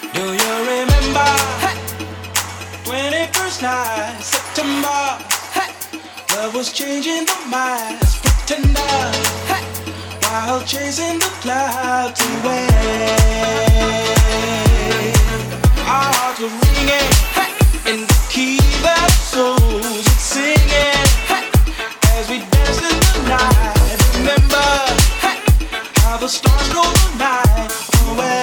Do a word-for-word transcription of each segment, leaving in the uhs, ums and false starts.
Do you remember twenty-first night, September? Love was changing the minds, pretender, while chasing the clouds away. Our hearts were ringing in the key that souls were singing as we danced in the night. Remember how the stars stole the night away.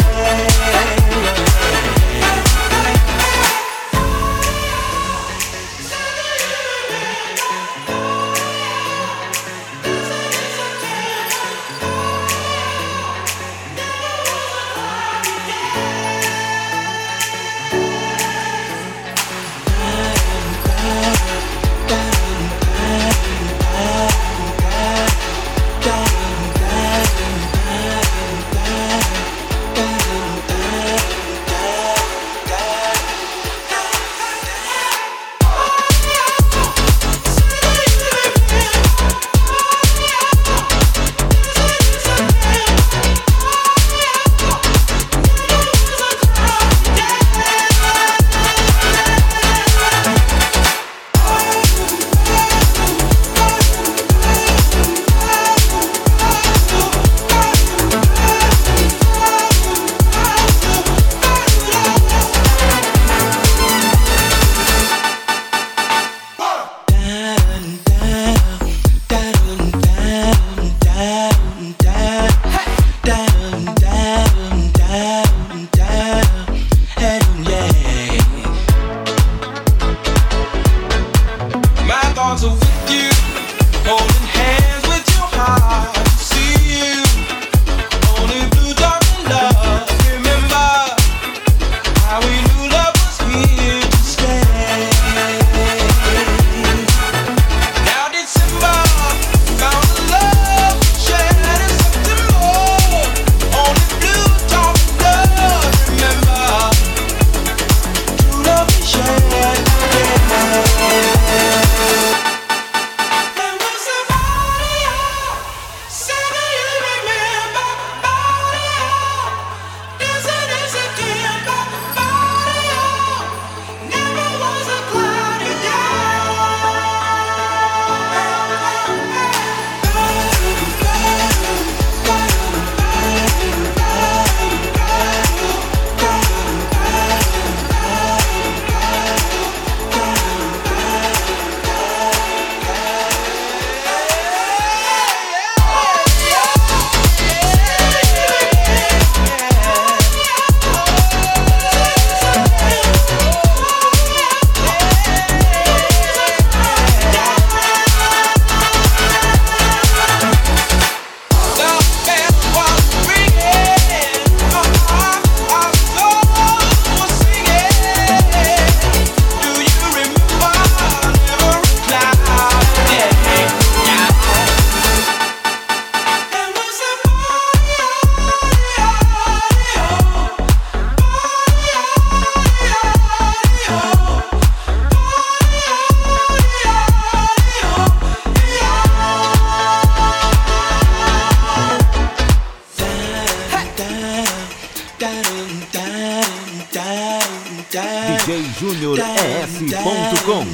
D J Júnior E S ponto com.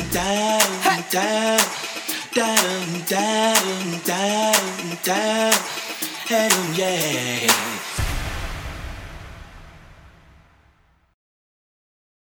Yeah.